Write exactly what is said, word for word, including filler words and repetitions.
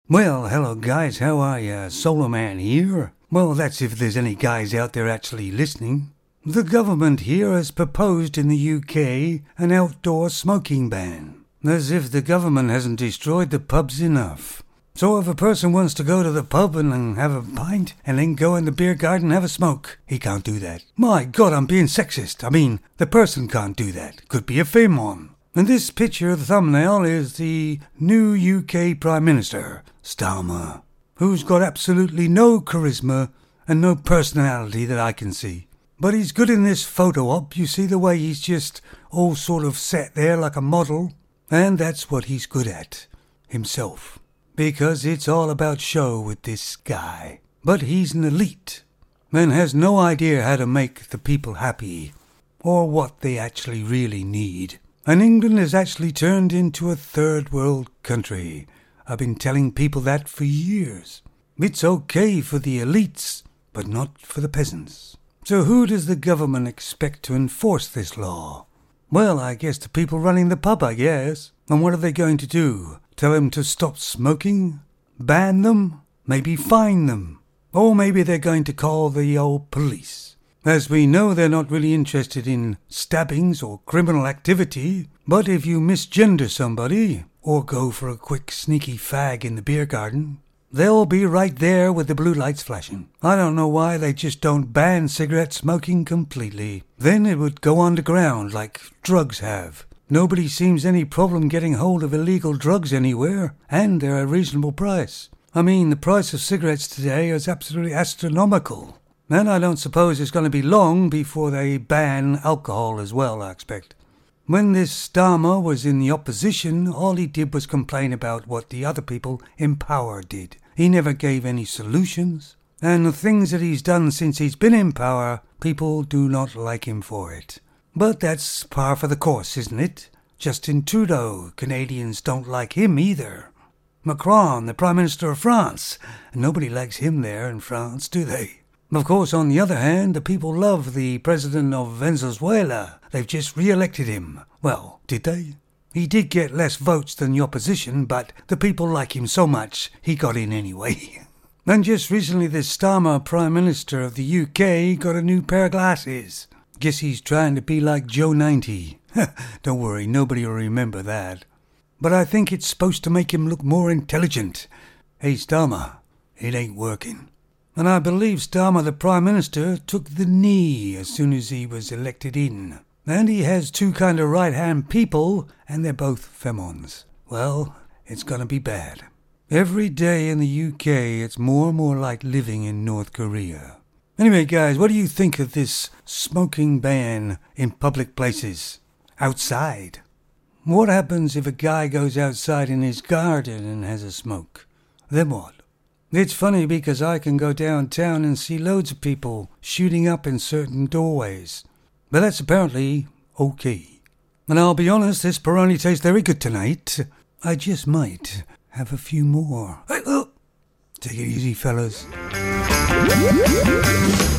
Well, hello guys, how are ya? Solar Man here. Well, that's if there's any guys out there actually listening. The government here has proposed in the U K an outdoor smoking ban. As if the government hasn't destroyed the pubs enough. So if a person wants to go to the pub and have a pint and then go in the beer garden and have a smoke, he can't do that. My God, I'm being sexist. I mean, the person can't do that. Could be a female. And this picture, the thumbnail, is the new U K Prime Minister, Starmer, who's got absolutely no charisma and no personality that I can see. But he's good in this photo op. You see the way he's just all sort of sat there like a model. And that's what he's good at, himself. Because it's all about show with this guy. But he's an elite and has no idea how to make the people happy or what they actually really need. And England has actually turned into a third world country. I've been telling people that for years. It's okay for the elites, but not for the peasants. So who does the government expect to enforce this law? Well, I guess the people running the pub, I guess. And what are they going to do? Tell them to stop smoking? Ban them? Maybe fine them? Or maybe they're going to call the old police. As we know, they're not really interested in stabbings or criminal activity. But if you misgender somebody, or go for a quick sneaky fag in the beer garden, they'll be right there with the blue lights flashing. I don't know why they just don't ban cigarette smoking completely. Then it would go underground like drugs have. Nobody seems any problem getting hold of illegal drugs anywhere, and they're a reasonable price. I mean, the price of cigarettes today is absolutely astronomical. And I don't suppose it's going to be long before they ban alcohol as well, I expect. When this Starmer was in the opposition, all he did was complain about what the other people in power did. He never gave any solutions. And the things that he's done since he's been in power, people do not like him for it. But that's par for the course, isn't it? Justin Trudeau, Canadians don't like him either. Macron, the Prime Minister of France, nobody likes him there in France, do they? Of course, on the other hand, the people love the President of Venezuela. They've just re-elected him. Well, did they? He did get less votes than the opposition, but the people like him so much, he got in anyway. And just recently, this Starmer, Prime Minister of the U K, got a new pair of glasses. Guess he's trying to be like Joe ninety. Don't worry, nobody will remember that. But I think it's supposed to make him look more intelligent. Hey, Starmer, it ain't working. And I believe Starmer, the Prime Minister, took the knee as soon as he was elected in. And he has two kind of right-hand people, and they're both femons. Well, it's going to be bad. Every day in the U K, it's more and more like living in North Korea. Anyway, guys, what do you think of this smoking ban in public places? Outside. What happens if a guy goes outside in his garden and has a smoke? Then what? It's funny because I can go downtown and see loads of people shooting up in certain doorways. But that's apparently okay. And I'll be honest, this Peroni tastes very good tonight. I just might have a few more. Take it easy, fellas.